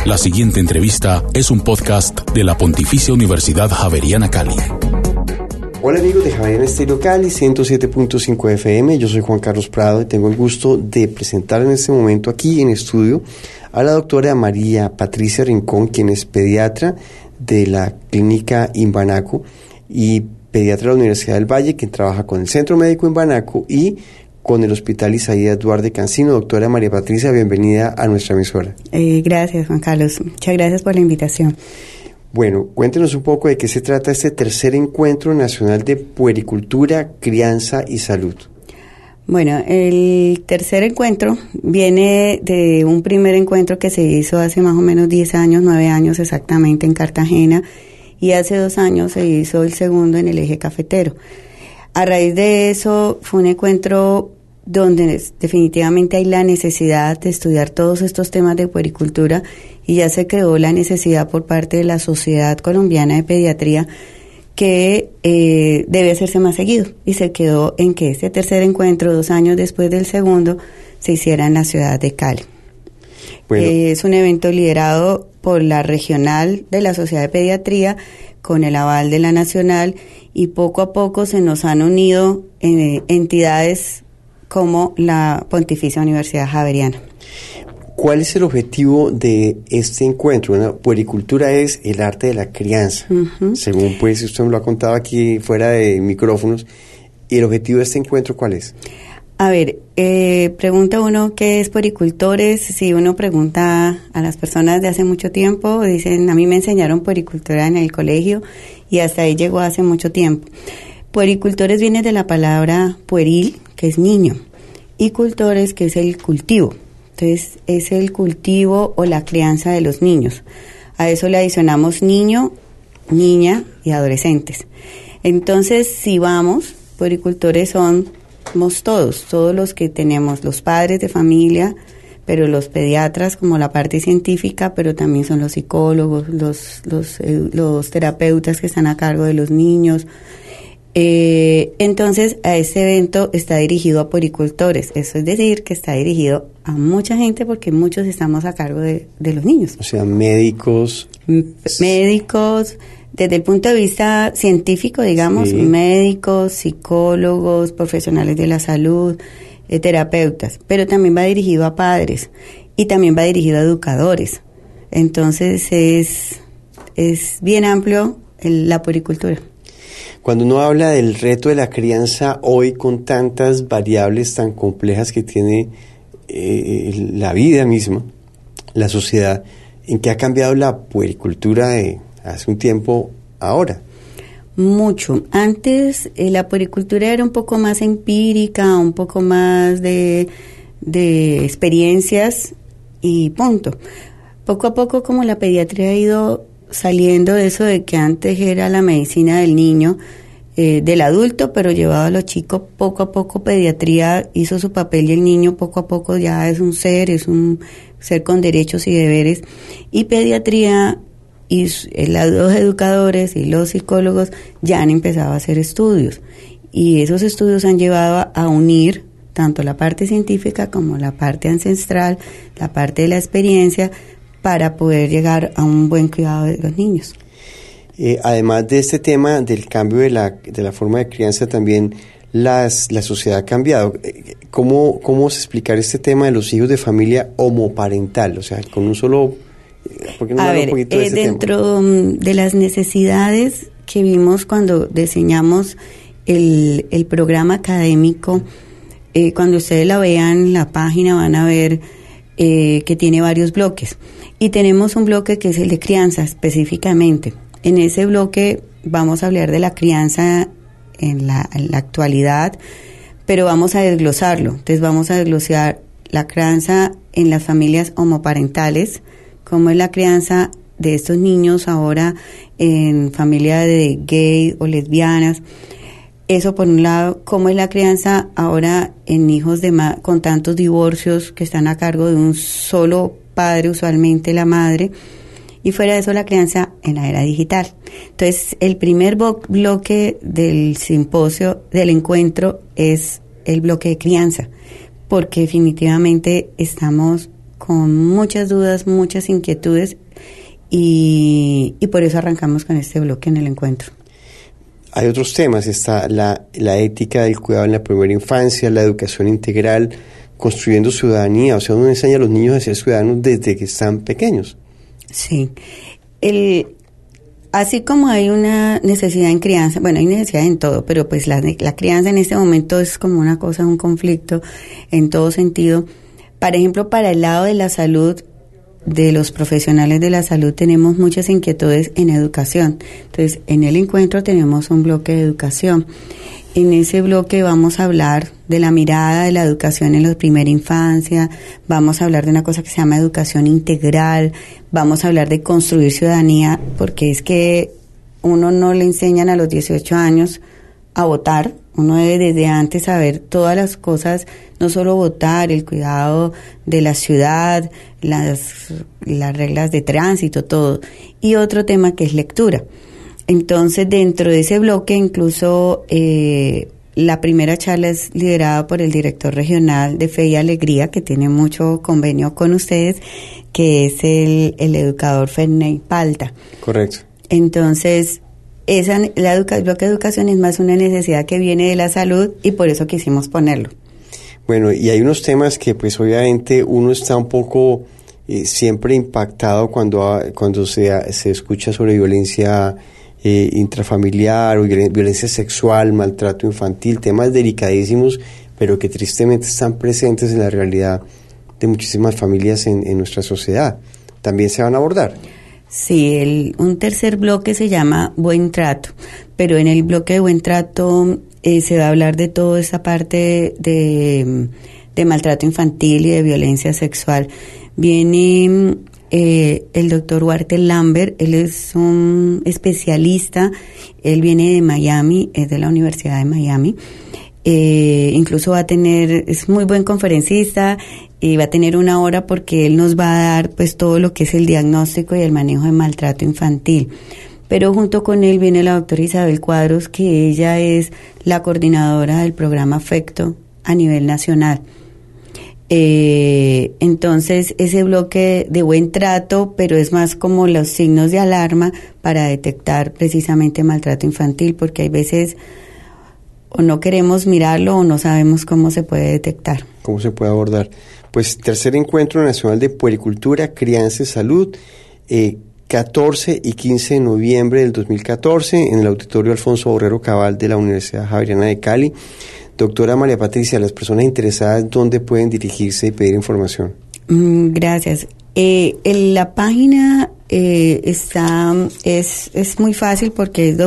La siguiente entrevista es un podcast de la Pontificia Universidad Javeriana Cali. Hola amigos de Javeriana Estéreo Cali, 107.5 FM. Yo soy Juan Carlos Prado y tengo el gusto de presentar en este momento aquí en estudio a la doctora María Patricia Rincón, quien es pediatra de la Clínica Imbanaco y pediatra de la Universidad del Valle, quien trabaja con el Centro Médico Imbanaco y con el Hospital Isaías Duarte Cancino. Doctora María Patricia, bienvenida a nuestra emisora. Gracias, Juan Carlos. Muchas gracias por la invitación. Bueno, cuéntenos un poco de qué se trata este tercer encuentro nacional de puericultura, crianza y salud. Bueno, el tercer encuentro viene de un primer encuentro que se hizo hace más o menos 10 años, 9 años exactamente en Cartagena, y hace 2 años se hizo el segundo en el eje cafetero. A raíz de eso fue un encuentro donde definitivamente hay la necesidad de estudiar todos estos temas de puericultura y ya se creó la necesidad por parte de la Sociedad Colombiana de Pediatría que debe hacerse más seguido, y se quedó en que este tercer encuentro, 2 años después del segundo, se hiciera en la ciudad de Cali. Bueno. Es un evento liderado por la regional de la Sociedad de Pediatría con el aval de la nacional, y poco a poco se nos han unido entidades como la Pontificia Universidad Javeriana. ¿Cuál es el objetivo de este encuentro? Bueno, puericultura es el arte de la crianza, según pues usted me lo ha contado aquí fuera de micrófonos. ¿Y el objetivo de este encuentro cuál es? A ver, pregunta uno qué es puericultores. Si uno pregunta a las personas de hace mucho tiempo, dicen, a mí me enseñaron puericultura en el colegio y hasta ahí llegó hace mucho tiempo. Puericultores viene de la palabra pueril, que es niño, y cultores, que es el cultivo. Entonces, es el cultivo o la crianza de los niños. A eso le adicionamos niño, niña y adolescentes. Entonces, si vamos, puericultores somos todos los que tenemos, los padres de familia, pero los pediatras como la parte científica, pero también son los psicólogos, los terapeutas que están a cargo de los niños. Entonces, a este evento está dirigido a puericultores, eso es decir, que está dirigido a mucha gente porque muchos estamos a cargo de los niños. O sea, médicos, desde el punto de vista científico, digamos, sí. Médicos, psicólogos, profesionales de la salud, terapeutas, pero también va dirigido a padres y también va dirigido a educadores. Entonces, es bien amplio la puericultura. Cuando uno habla del reto de la crianza hoy con tantas variables tan complejas que tiene la vida misma, la sociedad, ¿en qué ha cambiado la puericultura de hace un tiempo ahora? Mucho. Antes la puericultura era un poco más empírica, un poco más de experiencias y punto. Poco a poco, como la pediatría ha ido saliendo de eso de que antes era la medicina del niño, del adulto, pero llevado a los chicos, poco a poco pediatría hizo su papel y el niño poco a poco ya es un ser con derechos y deberes, y pediatría y los educadores y los psicólogos ya han empezado a hacer estudios, y esos estudios han llevado a unir tanto la parte científica como la parte ancestral, la parte de la experiencia, para poder llegar a un buen cuidado de los niños. Además de este tema del cambio de la forma de crianza, también la sociedad ha cambiado. ¿Cómo se explicar este tema de los hijos de familia homoparental? O sea, con un solo... ¿Por qué no hablar un poquito de este dentro tema? De las necesidades que vimos cuando diseñamos el programa académico, cuando ustedes la vean en la página van a ver que tiene varios bloques. Y tenemos un bloque que es el de crianza específicamente. En ese bloque vamos a hablar de la crianza en la actualidad, pero vamos a desglosarlo. Entonces vamos a desglosar la crianza en las familias homoparentales, cómo es la crianza de estos niños ahora en familia de gay o lesbianas. Eso por un lado, cómo es la crianza ahora en hijos con tantos divorcios que están a cargo de un solo padre, usualmente la madre. Y fuera de eso, la crianza en la era digital. Entonces, el primer bloque del simposio, del encuentro, es el bloque de crianza, porque definitivamente estamos con muchas dudas, muchas inquietudes y por eso arrancamos con este bloque en el encuentro. Hay otros temas, está la ética del cuidado en la primera infancia, la educación integral, construyendo ciudadanía, o sea, uno enseña a los niños a ser ciudadanos desde que están pequeños. Sí, así como hay una necesidad en crianza, bueno, hay necesidad en todo, pero pues la crianza en este momento es como una cosa, un conflicto en todo sentido. Por ejemplo, para el lado de la salud, de los profesionales de la salud, tenemos muchas inquietudes en educación. Entonces, en el encuentro tenemos un bloque de educación. En ese bloque vamos a hablar de la mirada de la educación en la primera infancia, vamos a hablar de una cosa que se llama educación integral, vamos a hablar de construir ciudadanía, porque es que uno no le enseñan a los 18 años a votar, uno debe desde antes saber todas las cosas, no solo votar, el cuidado de la ciudad, las reglas de tránsito, todo. Y otro tema que es lectura. Entonces, dentro de ese bloque, incluso la primera charla es liderada por el director regional de Fe y Alegría, que tiene mucho convenio con ustedes, que es el educador Ferney Palta. Correcto. Entonces, el bloque de educación es más una necesidad que viene de la salud y por eso quisimos ponerlo. Bueno, y hay unos temas que pues obviamente uno está un poco siempre impactado cuando se escucha sobre violencia intrafamiliar o violencia sexual, maltrato infantil, temas delicadísimos, pero que tristemente están presentes en la realidad de muchísimas familias en nuestra sociedad. ¿También se van a abordar? Sí, un tercer bloque se llama Buen Trato, pero en el bloque de Buen Trato se va a hablar de toda esa parte de maltrato infantil y de violencia sexual. Viene el doctor Walter Lambert, él es un especialista, él viene de Miami, es de la Universidad de Miami, incluso es muy buen conferencista y va a tener 1 hora porque él nos va a dar pues todo lo que es el diagnóstico y el manejo de maltrato infantil. Pero junto con él viene la doctora Isabel Cuadros, que ella es la coordinadora del programa Afecto a nivel nacional. Entonces ese bloque de buen trato, pero es más como los signos de alarma para detectar precisamente maltrato infantil, porque hay veces o no queremos mirarlo o no sabemos cómo se puede detectar. ¿Cómo se puede abordar? Pues tercer encuentro nacional de puericultura, crianza y salud, 14 y 15 de noviembre del 2014 en el Auditorio Alfonso Borrero Cabal de la Universidad Javeriana de Cali. Doctora María Patricia, las personas interesadas, ¿dónde pueden dirigirse y pedir información? Gracias. La página es muy fácil porque es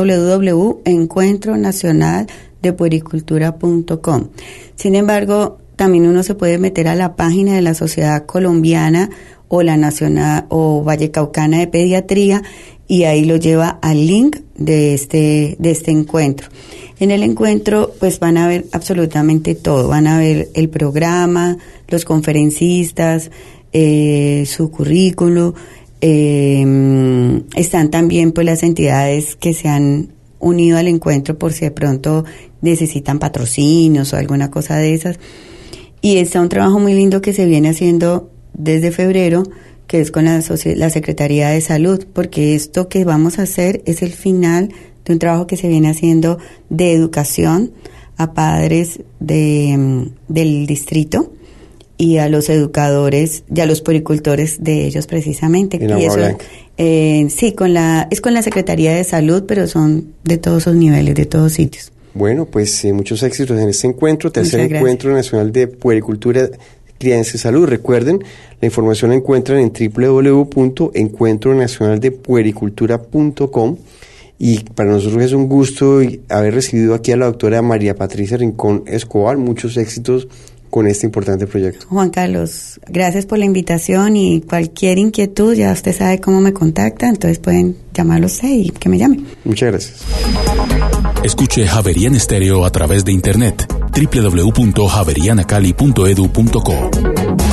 www.encuentronacionaldepuericultura.com. Sin embargo, también uno se puede meter a la página de la Sociedad Colombiana o la Nacional o Vallecaucana de Pediatría y ahí lo lleva al link de este encuentro. En el encuentro pues van a ver absolutamente todo, van a ver el programa, los conferencistas, su currículo, están también pues las entidades que se han unido al encuentro por si de pronto necesitan patrocinios o alguna cosa de esas. Y está un trabajo muy lindo que se viene haciendo desde febrero, que es con la Secretaría de Salud, porque esto que vamos a hacer es el final de un trabajo que se viene haciendo de educación a padres del distrito y a los educadores y a los puericultores de ellos precisamente. En Agua Blanca. Sí, con la Secretaría de Salud, pero son de todos esos niveles, de todos sitios. Bueno, pues muchos éxitos en este encuentro, tercer encuentro nacional de puericultura, crianza y salud. Recuerden, la información la encuentran en www.encuentronacionaldepuericultura.com y para nosotros es un gusto haber recibido aquí a la doctora María Patricia Rincón Escobar. Muchos éxitos con este importante proyecto. Juan Carlos, gracias por la invitación y cualquier inquietud, ya usted sabe cómo me contacta, entonces pueden llamarlo usted y que me llame. Muchas gracias. Escuche Javeriana Estéreo a través de internet www.javerianacali.edu.co.